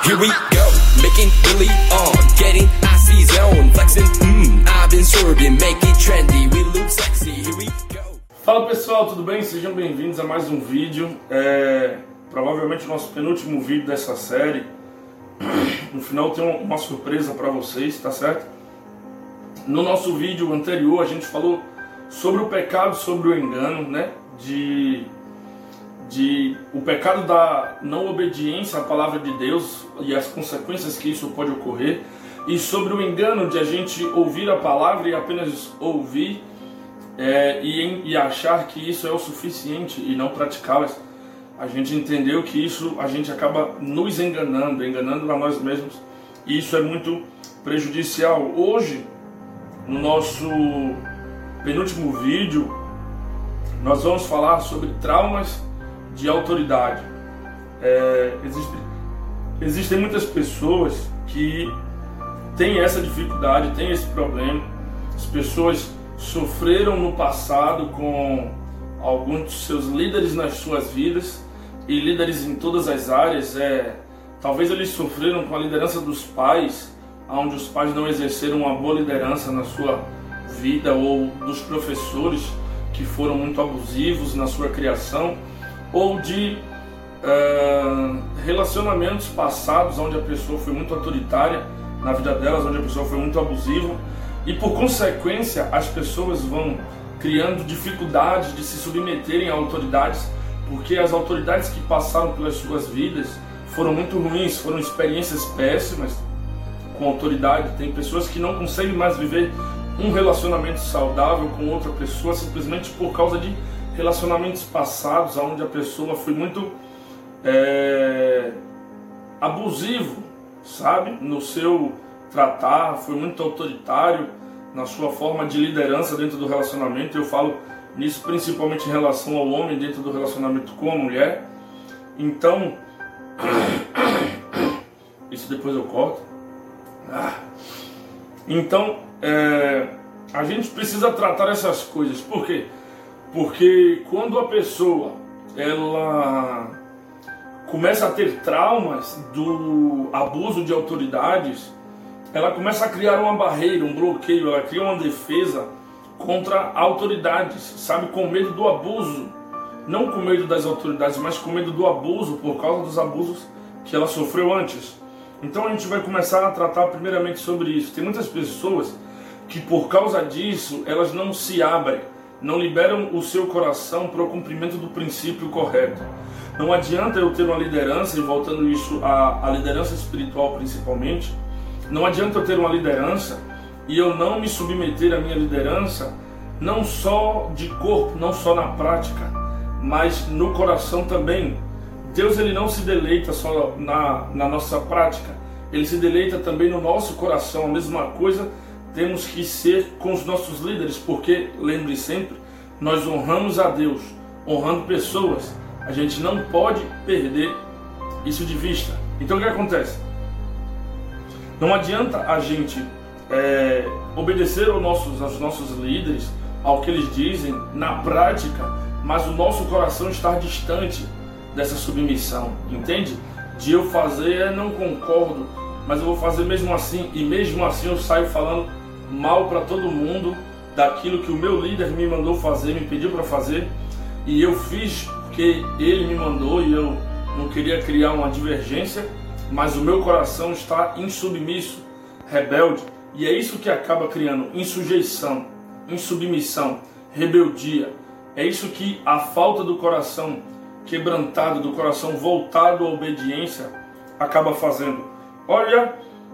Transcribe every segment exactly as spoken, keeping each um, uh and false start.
Here we go, making Billy on, getting icy zone, flexing, mmm, I've been swerving, make it trendy, we look sexy, here we go. Fala pessoal, tudo bem? Sejam bem-vindos a mais um vídeo, é provavelmente o nosso penúltimo vídeo dessa série. No final tem uma surpresa para vocês, tá certo? No nosso vídeo anterior a gente falou sobre o pecado, sobre o engano, né? De... de o pecado da não obediência à palavra de Deus e as consequências que isso pode ocorrer, e sobre o engano de a gente ouvir a palavra e apenas ouvir é, e, e achar que isso é o suficiente e não praticá-las. A gente entendeu que isso a gente acaba nos enganando, enganando a nós mesmos, e isso é muito prejudicial. Hoje, no nosso penúltimo vídeo, nós vamos falar sobre traumas de autoridade. É, existe, existem muitas pessoas que têm essa dificuldade, têm esse problema. As pessoas sofreram no passado com alguns dos seus líderes nas suas vidas, e líderes em todas as áreas. É, talvez eles sofreram com a liderança dos pais, onde os pais não exerceram uma boa liderança na sua vida, ou dos professores que foram muito abusivos na sua criação, ou de uh, relacionamentos passados onde a pessoa foi muito autoritária na vida delas, onde a pessoa foi muito abusiva, e por consequência as pessoas vão criando dificuldades de se submeterem a autoridades, porque as autoridades que passaram pelas suas vidas foram muito ruins, foram experiências péssimas com autoridade. Tem pessoas que não conseguem mais viver um relacionamento saudável com outra pessoa simplesmente por causa de relacionamentos passados, onde a pessoa foi muito é, abusivo, sabe, no seu tratar, foi muito autoritário na sua forma de liderança dentro do relacionamento. Eu falo nisso principalmente em relação ao homem dentro do relacionamento com a mulher. Então, isso depois eu corto. Então, é, a gente precisa tratar essas coisas. Por quê? Porque quando a pessoa ela começa a ter traumas do abuso de autoridades, ela começa a criar uma barreira, um bloqueio, ela cria uma defesa contra autoridades, sabe, com medo do abuso, não com medo das autoridades, mas com medo do abuso, por causa dos abusos que ela sofreu antes. Então a gente vai começar a tratar primeiramente sobre isso. Tem muitas pessoas que por causa disso, elas não se abrem, não liberam o seu coração para o cumprimento do princípio correto. Não adianta eu ter uma liderança, e voltando isso à, à liderança espiritual principalmente, não adianta eu ter uma liderança e eu não me submeter à minha liderança, não só de corpo, não só na prática, mas no coração também. Deus ele não se deleita só na, na nossa prática, ele se deleita também no nosso coração. A mesma coisa temos que ser com os nossos líderes, porque, lembre sempre, nós honramos a Deus, honrando pessoas. A gente não pode perder isso de vista. Então o que acontece? Não adianta a gente é, obedecer aos nossos, aos nossos líderes, ao que eles dizem na prática, mas o nosso coração estar distante dessa submissão, entende? De eu fazer, não concordo, mas eu vou fazer mesmo assim, e mesmo assim eu saio falando mal para todo mundo daquilo que o meu líder me mandou fazer, me pediu para fazer, e eu fiz porque ele me mandou e eu não queria criar uma divergência, mas o meu coração está insubmisso, rebelde, e é isso que acaba criando insujeição, insubmissão, rebeldia. É isso que a falta do coração quebrantado, do coração voltado à obediência, acaba fazendo. Olha,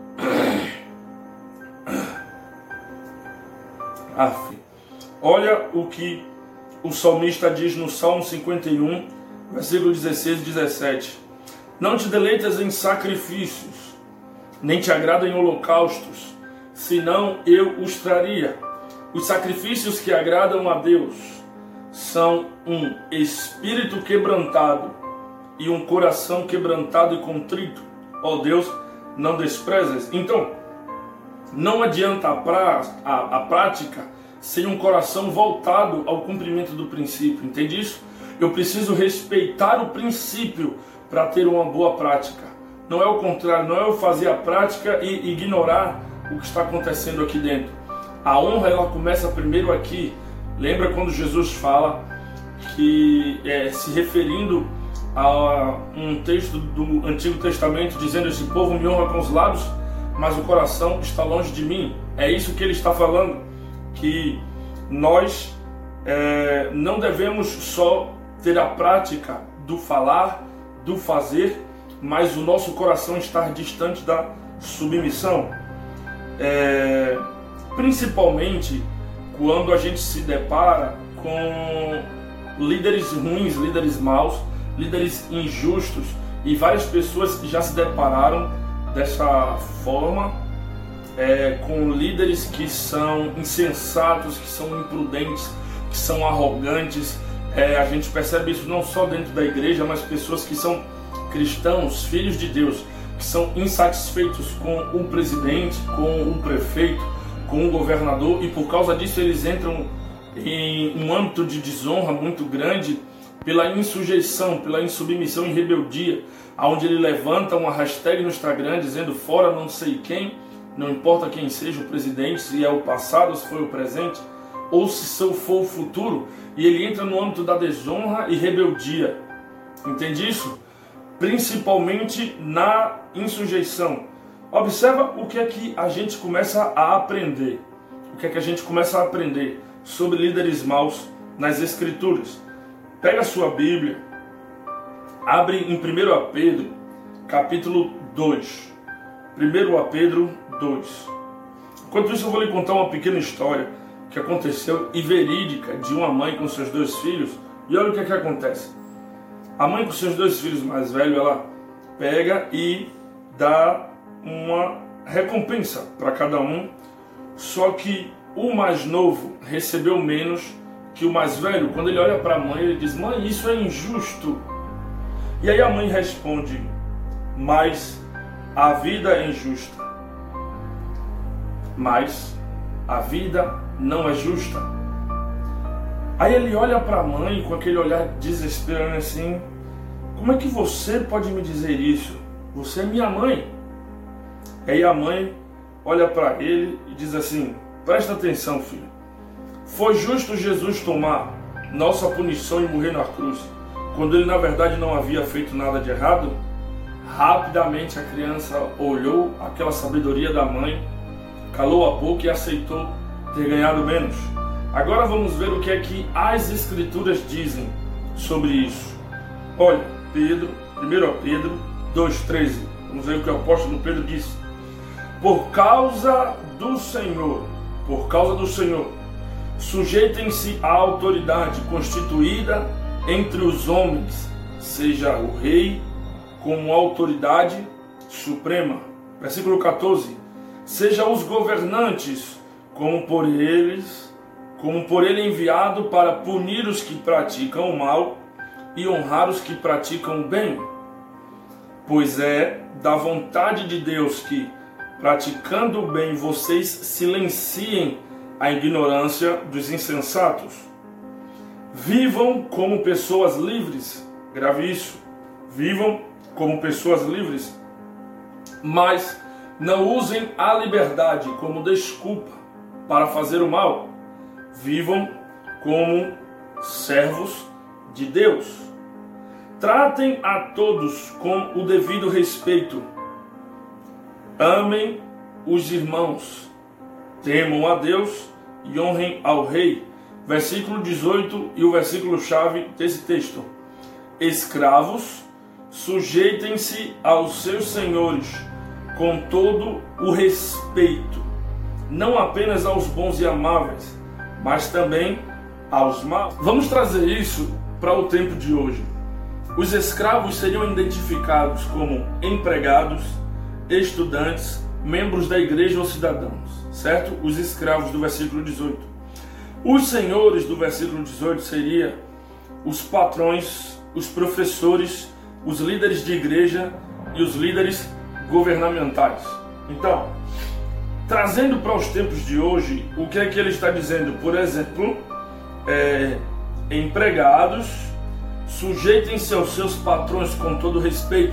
Aff. olha o que o salmista diz no Salmo cinquenta e um, versículo dezesseis e dezessete. Não te deleitas em sacrifícios, nem te agrada em holocaustos, senão eu os traria. Os sacrifícios que agradam a Deus são um espírito quebrantado e um coração quebrantado e contrito. Ó Deus, não desprezes. Então, não adianta a, pra, a, a prática sem um coração voltado ao cumprimento do princípio. Entende isso? Eu preciso respeitar o princípio para ter uma boa prática. não é o contrário, não é eu fazer a prática e ignorar o que está acontecendo aqui dentro. A honra, ela começa primeiro aqui. Lembra quando Jesus fala que, é, se referindo a um texto do Antigo Testamento, dizendo: esse povo me honra com os lábios, mas o coração está longe de mim. É isso que ele está falando, que nós é, não devemos só ter a prática do falar, do fazer, mas o nosso coração estar distante da submissão. É, principalmente quando a gente se depara com líderes ruins, líderes maus, líderes injustos, e várias pessoas já se depararam dessa forma, é, com líderes que são insensatos, que são imprudentes, que são arrogantes. É, a gente percebe isso não só dentro da igreja, mas pessoas que são cristãos, filhos de Deus, que são insatisfeitos com um presidente, com um prefeito, com um governador, e por causa disso eles entram em um âmbito de desonra muito grande pela insujeição, pela insubmissão e rebeldia, onde ele levanta uma hashtag no Instagram dizendo: fora não sei quem, não importa quem seja o presidente, se é o passado, se foi o presente, ou se for o futuro, e ele entra no âmbito da desonra e rebeldia. Entende isso? Principalmente na insujeição. Observa o que é que a gente começa a aprender. O que é que a gente começa a aprender sobre líderes maus nas Escrituras. Pega a sua Bíblia, abre em primeiro Pedro, capítulo dois. primeiro Pedro dois. Enquanto isso, eu vou lhe contar uma pequena história que aconteceu e verídica de uma mãe com seus dois filhos. E olha o que é que acontece. A mãe com seus dois filhos mais velhos, ela pega e dá uma recompensa para cada um, só que o mais novo recebeu menos que o mais velho. Quando ele olha para a mãe, ele diz: mãe, isso é injusto. E aí a mãe responde: mas a vida é injusta. Mas a vida não é justa. Aí ele olha para a mãe com aquele olhar desesperado assim: como é que você pode me dizer isso? Você é minha mãe. Aí a mãe olha para ele e diz assim: presta atenção, filho. Foi justo Jesus tomar nossa punição e morrer na cruz, quando ele na verdade não havia feito nada de errado? Rapidamente a criança olhou aquela sabedoria da mãe, calou a boca e aceitou ter ganhado menos. Agora vamos ver o que é que as Escrituras dizem sobre isso. Olha, Pedro, primeiro Pedro dois, treze. Vamos ver o que o apóstolo Pedro disse. Por causa do Senhor, por causa do Senhor, sujeitem-se à autoridade constituída entre os homens, seja o rei como autoridade suprema. Versículo catorze. Seja os governantes como por eles, como por ele enviado para punir os que praticam o mal e honrar os que praticam o bem. Pois é da vontade de Deus que, praticando o bem, vocês silenciem a ignorância dos insensatos. Vivam como pessoas livres, grave isso, vivam como pessoas livres, mas não usem a liberdade como desculpa para fazer o mal. Vivam como servos de Deus. Tratem a todos com o devido respeito. Amem os irmãos. Temam a Deus e honrem ao rei. Versículo dezoito e o versículo chave desse texto. Escravos, sujeitem-se aos seus senhores com todo o respeito, não apenas aos bons e amáveis, mas também aos maus. Vamos trazer isso para o tempo de hoje. Os escravos seriam identificados como empregados, estudantes, membros da igreja ou cidadãos, certo? Os escravos do versículo dezoito. Os senhores do versículo dezoito seriam os patrões, os professores, os líderes de igreja e os líderes governamentais. Então, trazendo para os tempos de hoje, o que é que ele está dizendo? Por exemplo, é, empregados, sujeitem-se aos seus patrões com todo respeito.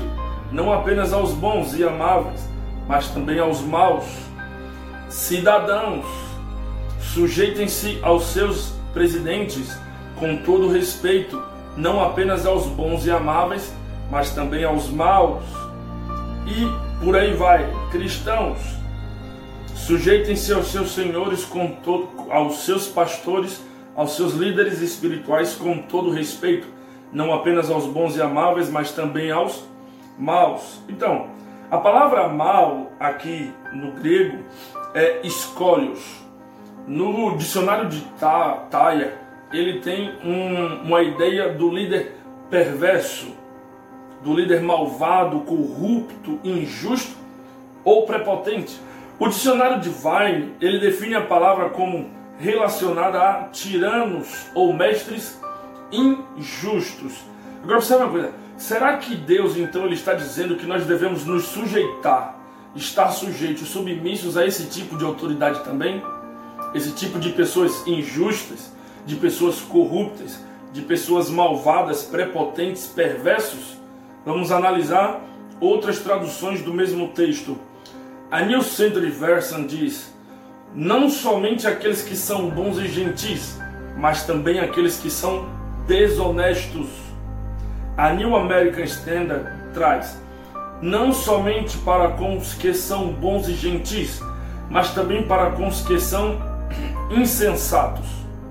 não apenas aos bons e amáveis, mas também aos maus. Cidadãos, sujeitem-se aos seus presidentes com todo respeito, não apenas aos bons e amáveis, mas também aos maus. E por aí vai. Cristãos, sujeitem-se aos seus senhores, com todo, aos seus pastores, aos seus líderes espirituais com todo respeito, não apenas aos bons e amáveis, mas também aos maus. Então, a palavra mal aqui no grego é escólios. No dicionário de Thayer, ele tem um, uma ideia do líder perverso, do líder malvado, corrupto, injusto ou prepotente. O dicionário de Vine, ele define a palavra como relacionada a tiranos ou mestres injustos. Agora observe uma coisa, será que Deus então ele está dizendo que nós devemos nos sujeitar, estar sujeitos, submissos a esse tipo de autoridade também? Esse tipo de pessoas injustas, de pessoas corruptas, de pessoas malvadas, prepotentes, perversos? Vamos analisar outras traduções do mesmo texto. A New Century Version diz: não somente aqueles que são bons e gentis, mas também aqueles que são desonestos. A New American Standard traz: não somente para com os que são bons e gentis, mas também para com os que são insensatos.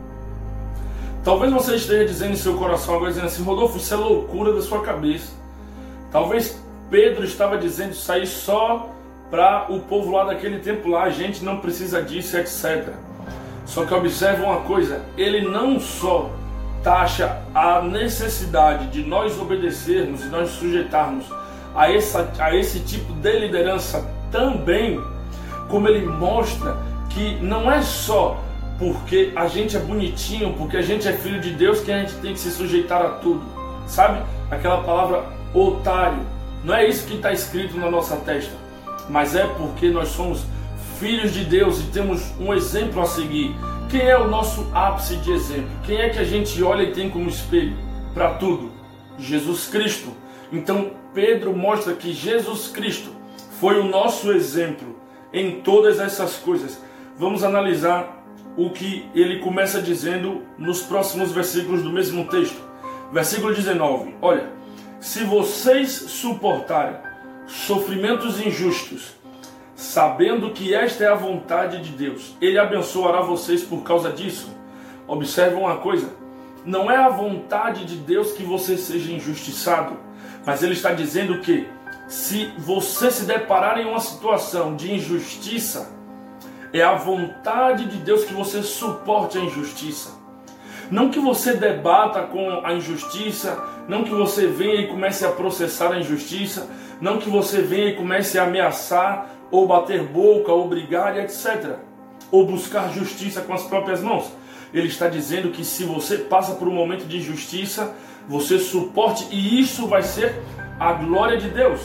Talvez você esteja dizendo em seu coração agora, dizendo assim: Rodolfo, isso é loucura da sua cabeça. Talvez Pedro estava dizendo isso aí só para o povo lá daquele tempo lá, a gente não precisa disso, etcétera. Só que observe uma coisa, ele não só taxa a necessidade de nós obedecermos e nós sujeitarmos a, essa, a esse tipo de liderança também, como ele mostra que não é só porque a gente é bonitinho, porque a gente é filho de Deus, que a gente tem que se sujeitar a tudo. Sabe? Aquela palavra otário. Não é isso que está escrito na nossa testa. Mas é porque nós somos filhos de Deus e temos um exemplo a seguir. Quem é o nosso ápice de exemplo? Quem é que a gente olha e tem como espelho para tudo? Jesus Cristo. Então Pedro mostra que Jesus Cristo foi o nosso exemplo em todas essas coisas. Vamos analisar o que ele começa dizendo nos próximos versículos do mesmo texto. Versículo dezenove. Olha, se vocês suportarem sofrimentos injustos, sabendo que esta é a vontade de Deus, Ele abençoará vocês por causa disso. Observe uma coisa, não é a vontade de Deus que você seja injustiçado, mas Ele está dizendo que se você se deparar em uma situação de injustiça, é a vontade de Deus que você suporte a injustiça. Não que você debata com a injustiça, não que você venha e comece a processar a injustiça, não que você venha e comece a ameaçar, ou bater boca, ou brigar, etcétera. Ou buscar justiça com as próprias mãos. Ele está dizendo que se você passa por um momento de injustiça, você suporte, e isso vai ser a glória de Deus.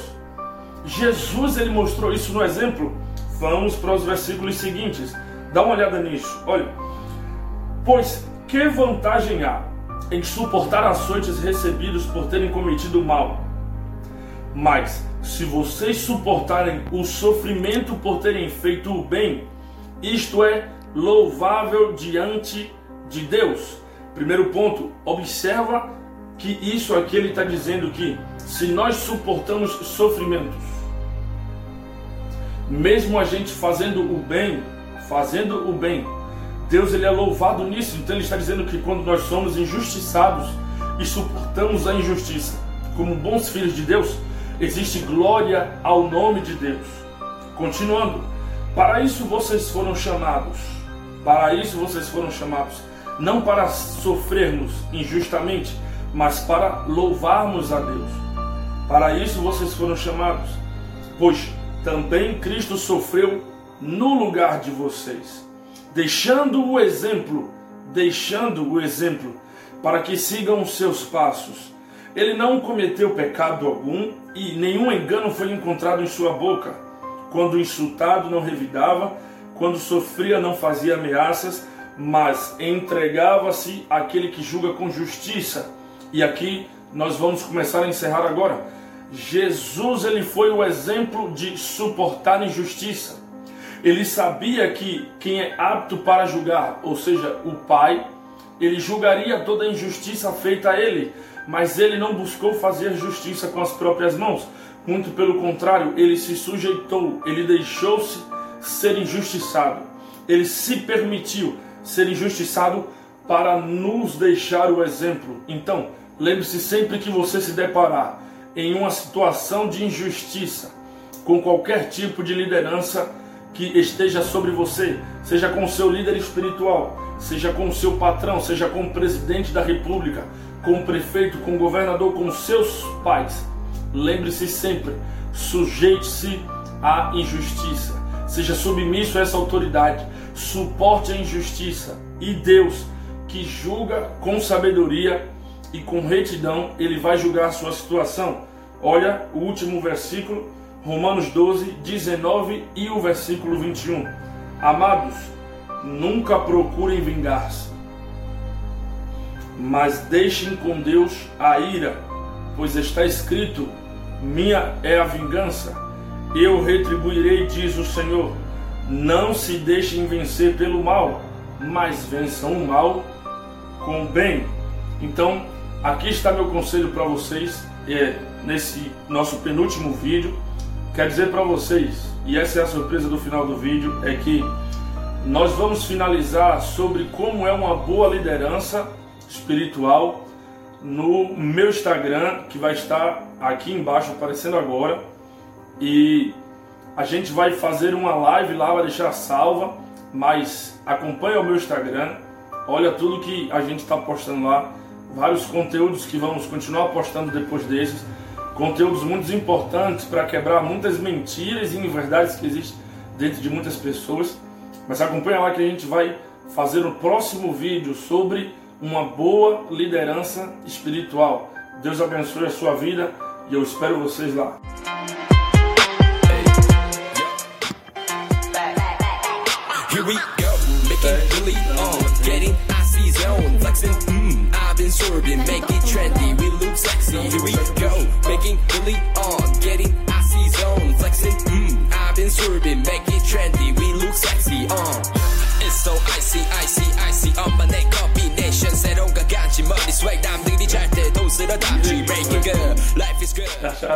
Jesus, ele mostrou isso no exemplo. Vamos para os versículos seguintes. Dá uma olhada nisso. Olha. Pois que vantagem há em suportar açoites recebidos por terem cometido o mal? Mas se vocês suportarem o sofrimento por terem feito o bem, isto é louvável diante de Deus. Primeiro ponto, observa que isso aqui ele está dizendo que se nós suportamos sofrimentos, mesmo a gente fazendo o bem, fazendo o bem, Deus ele é louvado nisso. Então ele está dizendo que quando nós somos injustiçados e suportamos a injustiça como bons filhos de Deus, existe glória ao nome de Deus. Continuando, para isso vocês foram chamados, para isso vocês foram chamados, não para sofrermos injustamente, mas para louvarmos a Deus. Para isso vocês foram chamados, pois também Cristo sofreu no lugar de vocês, deixando o exemplo, deixando o exemplo, para que sigam os seus passos. Ele não cometeu pecado algum e nenhum engano foi encontrado em sua boca. Quando insultado não revidava, quando sofria não fazia ameaças, mas entregava-se àquele que julga com justiça. E aqui nós vamos começar a encerrar agora. Jesus ele foi o exemplo de suportar injustiça. Ele sabia que quem é apto para julgar, ou seja, o Pai, ele julgaria toda a injustiça feita a ele, mas ele não buscou fazer justiça com as próprias mãos. Muito pelo contrário, ele se sujeitou, ele deixou-se ser injustiçado. Ele se permitiu ser injustiçado para nos deixar o exemplo. Então, lembre-se sempre que você se deparar em uma situação de injustiça, com qualquer tipo de liderança que esteja sobre você, seja com o seu líder espiritual, seja com o seu patrão, seja com o presidente da república, com o prefeito, com o governador, com os seus pais, lembre-se sempre, sujeite-se à injustiça, seja submisso a essa autoridade, suporte a injustiça, e Deus, que julga com sabedoria e com retidão, ele vai julgar a sua situação. Olha o último versículo, Romanos doze, dezenove e o versículo vinte e um. Amados, nunca procurem vingar-se, mas deixem com Deus a ira, pois está escrito: minha é a vingança, eu retribuirei, diz o Senhor. Não se deixem vencer pelo mal, mas vençam o mal com o bem. Então, aqui está meu conselho para vocês, é, nesse nosso penúltimo vídeo. Quero dizer para vocês, e essa é a surpresa do final do vídeo, é que nós vamos finalizar sobre como é uma boa liderança espiritual no meu Instagram, que vai estar aqui embaixo aparecendo agora, e a gente vai fazer uma live lá, vai deixar salva, mas acompanha o meu Instagram, olha tudo que a gente está postando lá, vários conteúdos que vamos continuar postando depois desses, conteúdos muito importantes para quebrar muitas mentiras e inverdades que existem dentro de muitas pessoas. Mas acompanha lá que a gente vai fazer o próximo vídeo sobre uma boa liderança espiritual. Deus abençoe a sua vida e eu espero vocês lá. Here we go, making Billy on, getting icy zone, flexing, mmm, I've been swerving, make it trendy, we look sexy. Here we go, making Billy on, getting icy zone, flexing, mmm, I've been swerving, make it trendy, we look sexy. Uh, it's so icy, icy, icy, 엄마 내 combination, 새로운 가간지 머리 swag, 남들이 잘 때도 쓸어담지, breaking good, life is good.